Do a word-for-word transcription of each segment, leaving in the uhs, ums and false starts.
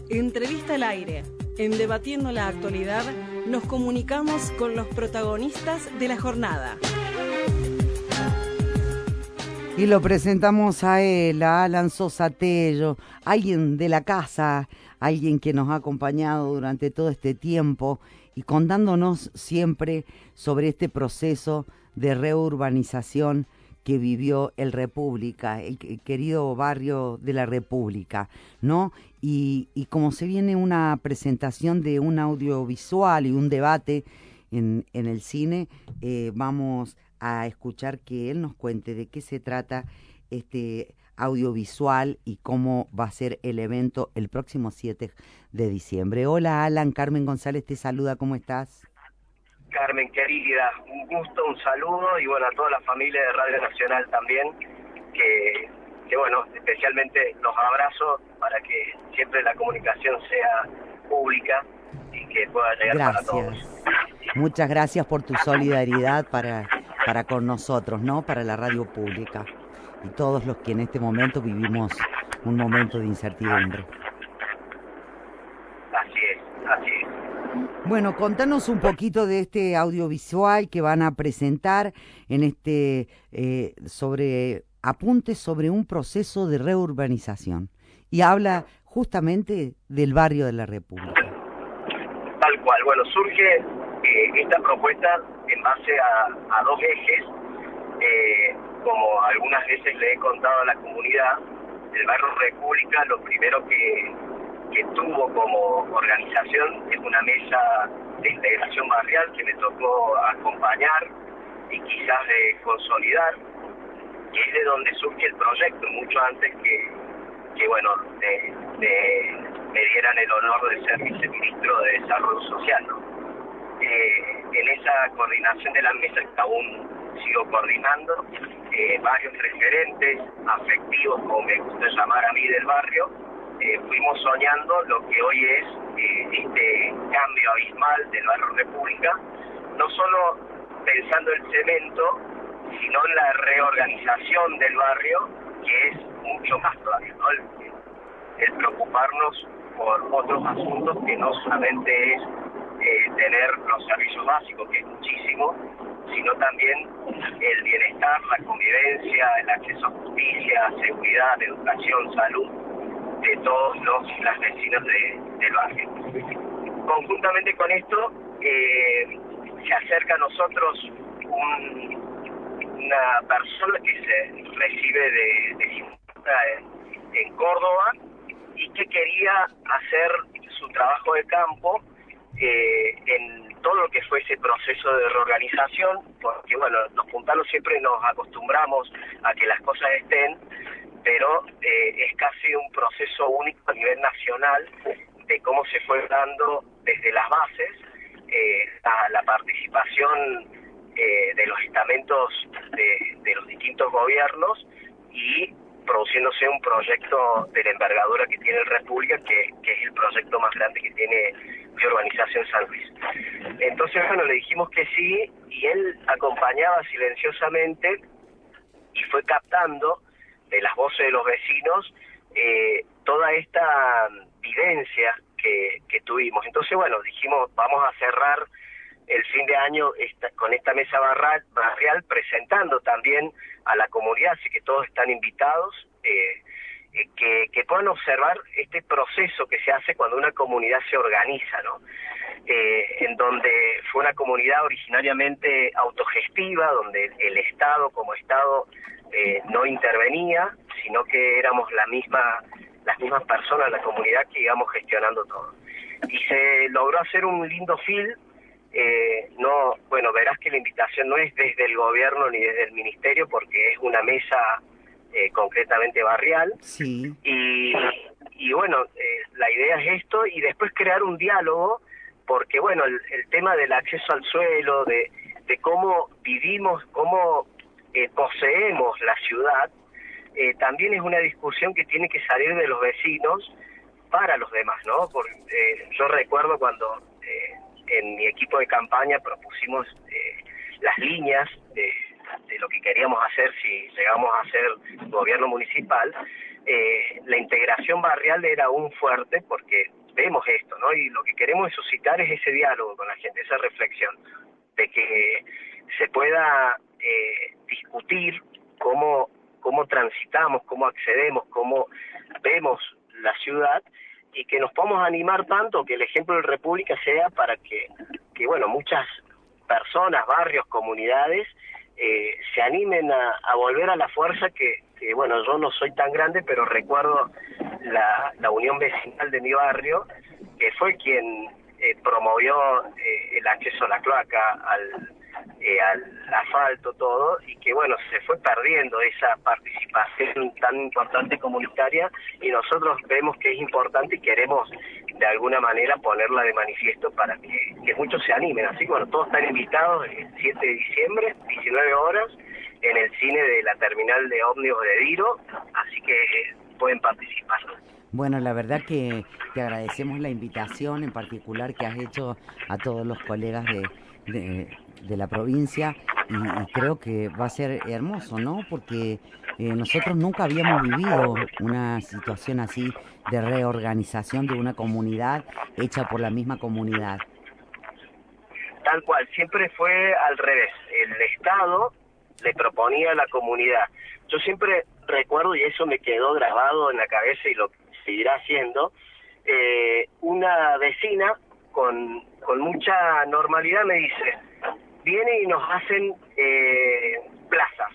Entrevista al aire. En Debatiendo la Actualidad nos comunicamos con los protagonistas de la jornada. Y lo presentamos a él, a Alan Sosa Tello, alguien de la casa, alguien que nos ha acompañado durante todo este tiempo y contándonos siempre sobre este proceso de reurbanización que vivió el República, el querido barrio de la República, ¿no? Y, y como se viene una presentación de un audiovisual y un debate en, en el cine, eh, vamos a escuchar que él nos cuente de qué se trata este audiovisual y cómo va a ser el evento el próximo siete de diciembre. Hola Alan, Carmen González te saluda, ¿cómo estás? Carmen, querida, un gusto, un saludo y bueno, a toda la familia de Radio Nacional también, que, que bueno, especialmente los abrazo para que siempre la comunicación sea pública y que pueda llegar gracias. Para todos. Muchas gracias por tu solidaridad para, para con nosotros, ¿no? Para la radio pública y todos los que en este momento vivimos un momento de incertidumbre. Así es, así es. Bueno, contanos un poquito de este audiovisual que van a presentar en este eh, sobre apuntes sobre un proceso de reurbanización y habla justamente del barrio de la República. Tal cual. Bueno, surge eh, esta propuesta en base a, a dos ejes. Eh, como algunas veces le he contado a la comunidad, el barrio República lo primero que que tuvo como organización es una mesa de integración barrial que me tocó acompañar y quizás de consolidar, que es de donde surge el proyecto, mucho antes que, que bueno, de, de, me dieran el honor de ser viceministro de Desarrollo Social, ¿no? Eh, en esa coordinación de la mesa que aún sigo coordinando, eh, varios referentes afectivos, como me gusta llamar a mí, del barrio, Eh, fuimos soñando lo que hoy es eh, este cambio abismal del barrio República, no solo pensando el cemento, sino en la reorganización del barrio, que es mucho más todavía, ¿no? El, el preocuparnos por otros asuntos que no solamente es eh, tener los servicios básicos, que es muchísimo, sino también el bienestar, la convivencia, el acceso a justicia, seguridad, educación, salud, de todos los y las vecinos de, del barrio. Conjuntamente con esto, eh, se acerca a nosotros un, una persona que se recibe de, de en, en Córdoba y que quería hacer su trabajo de campo eh, en todo lo que fue ese proceso de reorganización, porque bueno, los puntalos siempre nos acostumbramos a que las cosas estén, pero eh, es casi un proceso único a nivel nacional de cómo se fue dando desde las bases eh, a la participación eh, de los estamentos de, de los distintos gobiernos y produciéndose un proyecto de la envergadura que tiene la República, que, que es el proyecto más grande que tiene de urbanización San Luis. Entonces, bueno, le dijimos que sí y él acompañaba silenciosamente y fue captando de las voces de los vecinos, eh, toda esta vivencia que, que tuvimos. Entonces, bueno, dijimos, vamos a cerrar el fin de año esta, con esta mesa barra, barrial, presentando también a la comunidad, así que todos están invitados, eh, eh, que, que puedan observar este proceso que se hace cuando una comunidad se organiza, ¿no? Eh, en donde fue una comunidad originariamente autogestiva, donde el Estado como Estado Eh, no intervenía, sino que éramos la misma, las mismas personas, la comunidad que íbamos gestionando todo. Y se logró hacer un lindo film, eh, no, bueno, verás que la invitación no es desde el gobierno ni desde el ministerio, porque es una mesa eh, concretamente barrial. Sí. Y, y bueno, eh, la idea es esto, y después crear un diálogo, porque bueno, el, el tema del acceso al suelo, de, de cómo vivimos, cómo Eh, poseemos la ciudad, eh, también es una discusión que tiene que salir de los vecinos para los demás, ¿no? Porque, eh, yo recuerdo cuando eh, en mi equipo de campaña propusimos eh, las líneas de, de lo que queríamos hacer si llegamos a ser gobierno municipal, eh, la integración barrial era aún fuerte, porque vemos esto, ¿no? Y lo que queremos es suscitar es ese diálogo con la gente, esa reflexión, de que se pueda eh, discutir cómo, cómo transitamos, cómo accedemos, cómo vemos la ciudad, y que nos podamos animar tanto, que el ejemplo de República sea para que, que bueno, muchas personas, barrios, comunidades, eh, se animen a, a volver a la fuerza que, que, bueno, yo no soy tan grande, pero recuerdo la, la unión vecinal de mi barrio, que fue quien eh, promovió eh, el acceso a la cloaca, al, eh, al asfalto, todo, y que, bueno, se fue perdiendo esa participación tan importante comunitaria, y nosotros vemos que es importante y queremos de alguna manera ponerla de manifiesto para que, que muchos se animen. Así que, bueno, todos están invitados el siete de diciembre, diecinueve horas, en el cine de la terminal de ómnibus de Diro, así que eh, pueden participar. Bueno, la verdad que te agradecemos la invitación en particular que has hecho a todos los colegas de, de, de la provincia, y, y creo que va a ser hermoso, ¿no? Porque eh, nosotros nunca habíamos vivido una situación así de reorganización de una comunidad hecha por la misma comunidad. Tal cual, siempre fue al revés. El Estado le proponía a la comunidad. Yo siempre recuerdo, y eso me quedó grabado en la cabeza y lo seguirá haciendo, eh, una vecina con, con mucha normalidad me dice, viene y nos hacen eh, plazas.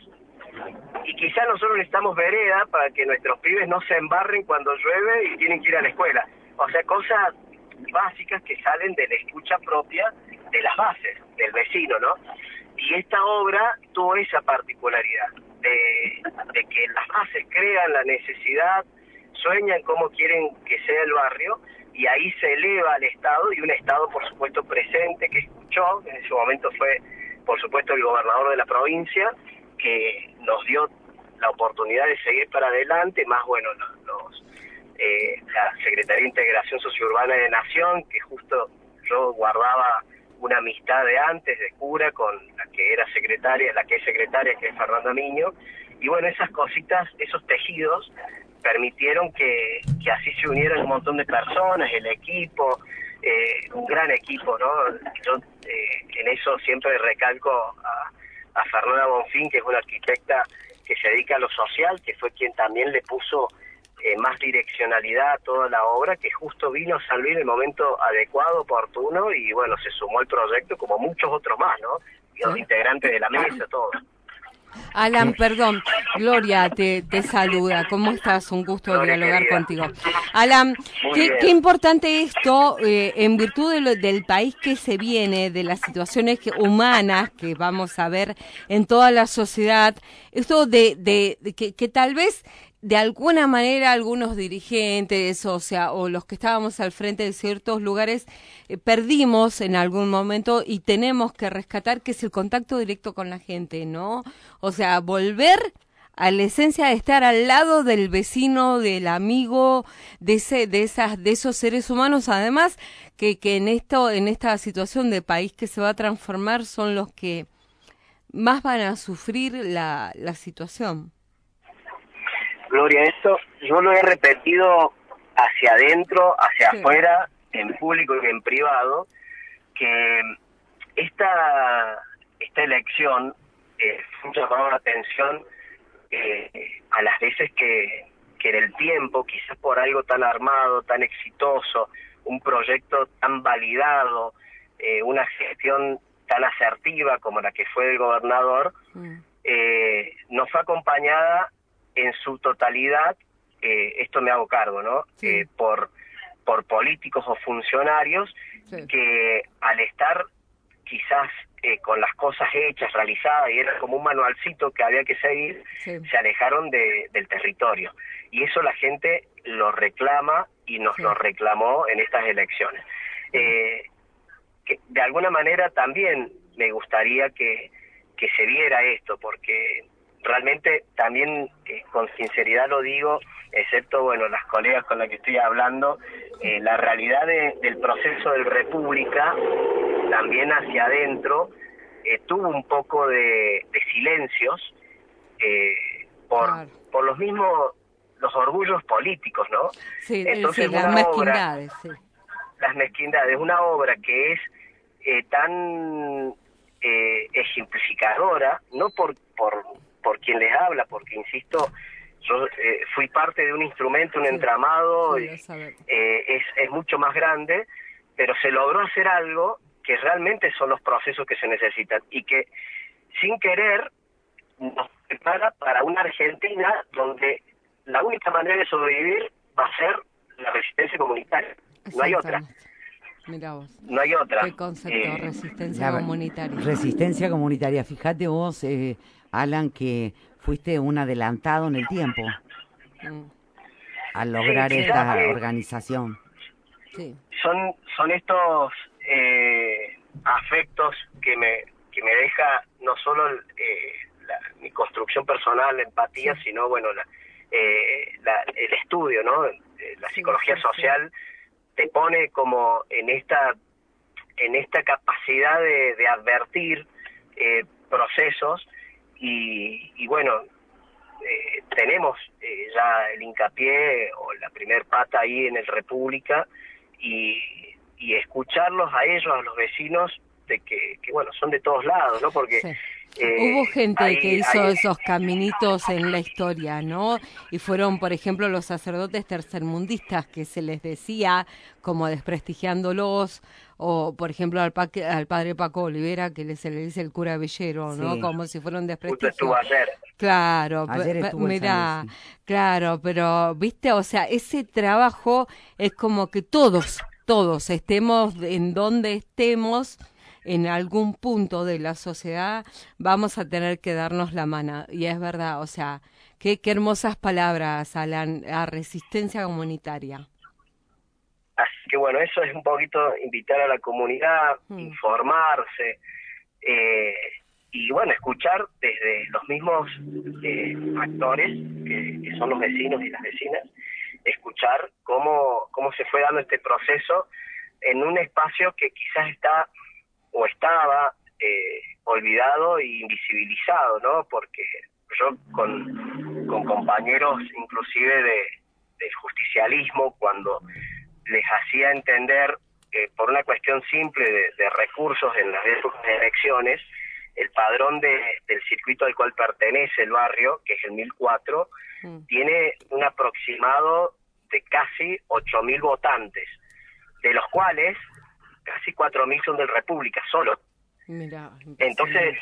Y quizá nosotros necesitamos vereda para que nuestros pibes no se embarren cuando llueve y tienen que ir a la escuela. O sea, cosas básicas que salen de la escucha propia de las bases, del vecino, ¿no? Y esta obra tuvo esa particularidad, de, de que las bases crean la necesidad, sueñan cómo quieren que sea el barrio, y ahí se eleva al Estado, y un Estado, por supuesto, presente, que escuchó. En ese momento fue, por supuesto, el gobernador de la provincia, que nos dio la oportunidad de seguir para adelante, más, bueno, los, los eh, la Secretaría de Integración Sociourbana de Nación, que justo yo guardaba una amistad de antes, de cura, con la que era secretaria, la que es secretaria, que es Fernanda Miño, y bueno, esas cositas, esos tejidos, permitieron que, que así se unieran un montón de personas, el equipo, eh, un gran equipo, ¿no? Yo eh, en eso siempre recalco a, a Fernanda Bonfín, que es una arquitecta que se dedica a lo social, que fue quien también le puso eh, más direccionalidad a toda la obra, que justo vino a salir en el momento adecuado, oportuno, y bueno, se sumó al proyecto como muchos otros más, ¿no? Y los integrantes de la mesa, todos. Alan, perdón, Gloria te, te saluda. ¿Cómo estás? Un gusto Gloria, dialogar querida. Contigo. Alan, qué, qué importante esto, eh, en virtud de lo, del país que se viene, de las situaciones que, humanas que vamos a ver en toda la sociedad, esto de, de, de que, que tal vez de alguna manera algunos dirigentes, o sea, o los que estábamos al frente de ciertos lugares, eh, perdimos en algún momento, y tenemos que rescatar, que es el contacto directo con la gente, ¿no? O sea, volver a la esencia de estar al lado del vecino, del amigo, de ese, de esas, de esos seres humanos, además, que, que en esto, en esta situación de país que se va a transformar, son los que más van a sufrir la, la situación. Gloria, esto yo lo he repetido hacia adentro, hacia sí. afuera, en público y en privado, que esta, esta elección eh, fue un llamado de atención eh, a las veces que, que en el tiempo, quizás por algo tan armado, tan exitoso, un proyecto tan validado, eh, una gestión tan asertiva como la que fue del gobernador, mm. eh, no fue acompañada en su totalidad, eh, esto me hago cargo, ¿no? Sí. Eh, por, por políticos o funcionarios sí. que al estar quizás eh, con las cosas hechas, realizadas, y era como un manualcito que había que seguir, sí. se alejaron de, del territorio. Y eso la gente lo reclama y nos sí. lo reclamó en estas elecciones. Eh, que de alguna manera también me gustaría que, que se viera esto, porque realmente también eh, con sinceridad lo digo, excepto, bueno, las colegas con las que estoy hablando, eh, la realidad de, del proceso de República, también hacia adentro, eh, tuvo un poco de, de silencios, eh, por, claro. por los mismos los orgullos políticos, ¿no? Sí, Entonces, sí, las una mezquindades, obra, sí. Las mezquindades, una obra que es eh, tan eh, ejemplificadora, no por, por, por quien les habla, porque, insisto, yo eh, fui parte de un instrumento, un Sí, entramado, sí, y, lo sabemos. eh, es, es mucho más grande, pero se logró hacer algo que realmente son los procesos que se necesitan, y que, sin querer, nos prepara para una Argentina donde la única manera de sobrevivir va a ser la resistencia comunitaria. No hay otra. Mirá vos. No hay otra. ¿Qué concepto? Eh, Resistencia La comunitaria. resistencia comunitaria. Fíjate vos, eh, Alan, que fuiste un adelantado en el tiempo Mm, al sí, lograr quizás esta eh, organización. sí. son son estos eh, afectos que me que me deja no solo eh, la, mi construcción personal, la empatía, Sí. sino bueno la, eh, la, el estudio, ¿no? Eh, La Sí, psicología sí, social te pone como en esta en esta capacidad de, de advertir eh, procesos y, y bueno, eh, tenemos eh, ya el hincapié o la primer pata ahí en el República y, y escucharlos a ellos, a los vecinos, de que, que bueno, son de todos lados, ¿no? Porque sí. eh, Hubo gente que hay, hizo hay esos caminitos en la historia, ¿no? Y fueron, por ejemplo, los sacerdotes tercermundistas que se les decía como desprestigiándolos, o por ejemplo al, pa al padre Paco Olivera que se le dice el cura Villero, ¿no? Sí, Como si fuera un justo estuvo desprestigio. ayer. Claro, ayer estuvo el San Luis, mira, sí. claro, pero viste, o sea, ese trabajo es como que todos, todos estemos en donde estemos, en algún punto de la sociedad vamos a tener que darnos la mano. Y es verdad, o sea, qué, qué hermosas palabras a la a resistencia comunitaria. Así que bueno, eso es un poquito invitar a la comunidad, Mm. informarse, eh, y bueno, escuchar desde los mismos eh, actores, que, que son los vecinos y las vecinas, escuchar cómo, cómo se fue dando este proceso en un espacio que quizás está o estaba eh, olvidado e invisibilizado, ¿no? Porque yo con, con compañeros inclusive de, del justicialismo, cuando les hacía entender que por una cuestión simple de, de recursos en las épocas de elecciones, el padrón de, del circuito al cual pertenece el barrio, que es el mil cuatro, mm. tiene un aproximado de casi ocho mil votantes, de los cuales casi cuatro mil son del República, solo. Mirá, entonces,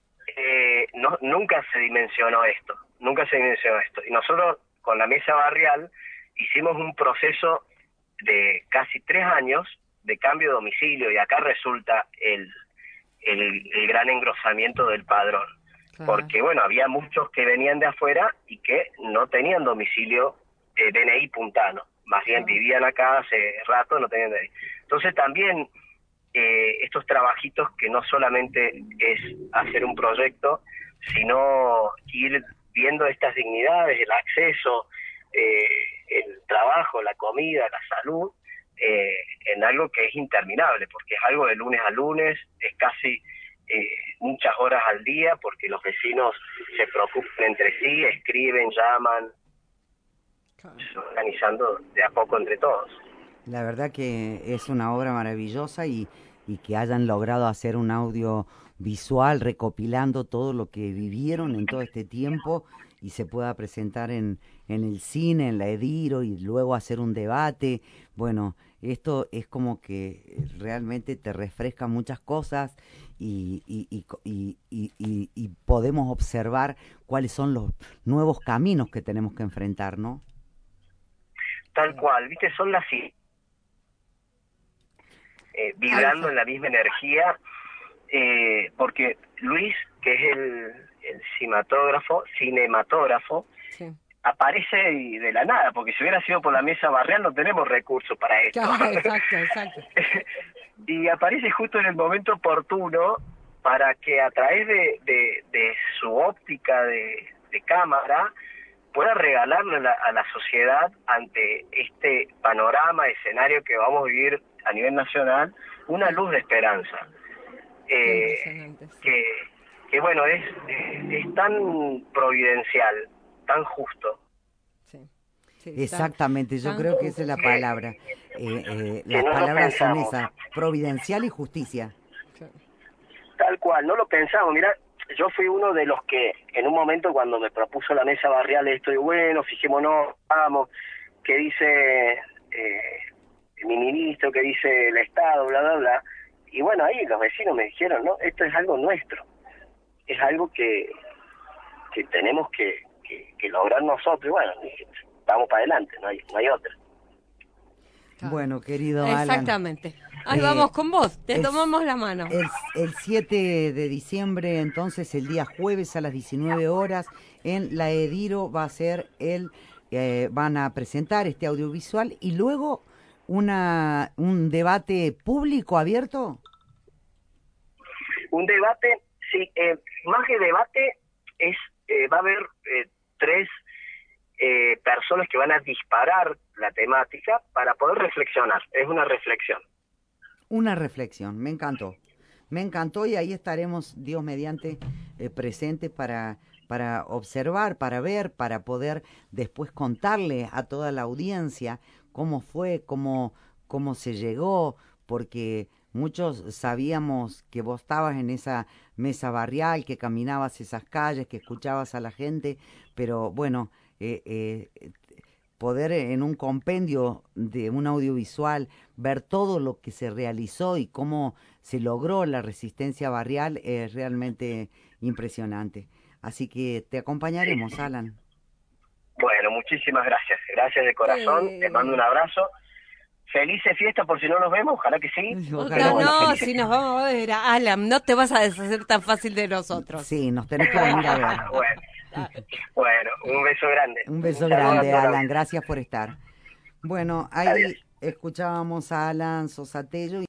eh, no, nunca se dimensionó esto, nunca se dimensionó esto. Y nosotros, con la mesa barrial, hicimos un proceso de casi tres años de cambio de domicilio, y acá resulta el, el, el gran engrosamiento del padrón. Claro. Porque, bueno, había muchos que venían de afuera y que no tenían domicilio eh, D N I puntano, más bien claro. vivían acá hace rato, no tenían D N I. Entonces también eh, estos trabajitos que no solamente es hacer un proyecto, sino ir viendo estas dignidades, el acceso, eh, el trabajo, la comida, la salud, eh, en algo que es interminable, porque es algo de lunes a lunes, es casi eh, muchas horas al día, porque los vecinos se preocupan entre sí, escriben, llaman, claro. se van organizando de a poco entre todos. La verdad que es una obra maravillosa y, y que hayan logrado hacer un audio visual recopilando todo lo que vivieron en todo este tiempo y se pueda presentar en, en el cine, en la Ediro y luego hacer un debate. Bueno, esto es como que realmente te refresca muchas cosas y, y, y, y, y, y, y podemos observar cuáles son los nuevos caminos que tenemos que enfrentar, ¿no? Tal cual, ¿viste? Son las... Eh, vibrando en la misma energía, eh, porque Luis, que es el, el cinematógrafo, cinematógrafo, sí. aparece de la nada, porque si hubiera sido por la mesa barrial no tenemos recursos para esto. Claro, exacto, exacto. Y aparece justo en el momento oportuno para que a través de, de, de su óptica de, de cámara pueda regalarle a la, a la sociedad ante este panorama, escenario que vamos a vivir a nivel nacional, una luz de esperanza. Eh, sí. que, que bueno, es, es, es tan providencial, tan justo. Sí. Sí, Exactamente, yo tan, creo que esa es la palabra. Eh, eh, las no palabras son pensamos. esas, providencial y justicia. Tal cual, no lo pensamos. Mira, yo fui uno de los que en un momento cuando me propuso la mesa barrial esto de bueno, fijémonos, vamos, que dice eh, mi ministro, que dice el Estado, bla, bla, bla. Y bueno, ahí los vecinos me dijeron, no, esto es algo nuestro, es algo que, que tenemos que, que, que lograr nosotros. Y bueno, dije, vamos para adelante, no hay, no hay otra. Claro. Bueno, querido Alan. Exactamente. Ahí eh, vamos con vos, te el, tomamos la mano. El, el siete de diciembre, entonces, el día jueves a las diecinueve horas, en la Ediro va a ser el, eh, van a presentar este audiovisual y luego una un debate público abierto. Un debate, sí, eh, más que debate, es eh, va a haber eh, tres eh, personas que van a disparar la temática para poder reflexionar. Es una reflexión. Una reflexión, me encantó. Me encantó y ahí estaremos, Dios mediante, eh, presentes para, para observar, para ver, para poder después contarle a toda la audiencia cómo fue, cómo, cómo se llegó, porque muchos sabíamos que vos estabas en esa mesa barrial, que caminabas esas calles, que escuchabas a la gente, pero bueno, eh, eh, poder en un compendio de un audiovisual ver todo lo que se realizó y cómo se logró la resistencia barrial es realmente impresionante. Así que te acompañaremos, Alan. Bueno, muchísimas gracias. Gracias de corazón. Sí. Te mando un abrazo. Felices fiestas por si no nos vemos. Ojalá que sí. Ojalá. No, bueno, no, felices. si nos vamos a ver, Alan, no te vas a deshacer tan fácil de nosotros. Sí, nos tenés que venir a ver. bueno, bueno, un beso grande. Un beso Un saludo grande, a toda la- Alan. Gracias por estar. Bueno, ahí Adiós. escuchábamos a Alan Sosatello.